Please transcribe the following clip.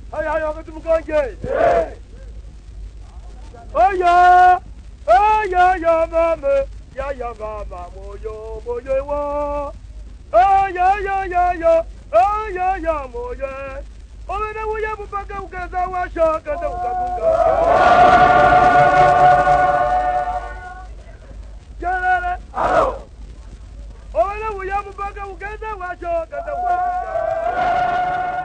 Aya ya kutumkonge. Aya. Aya ya mama. Ya mama moyo wo. Aya. Aya moyo. Ole wuya bupaka ukaza washo kaza ukapunga. Jalala. Alo. Ole wuya bupaka ukaza washo kaza ukapunga.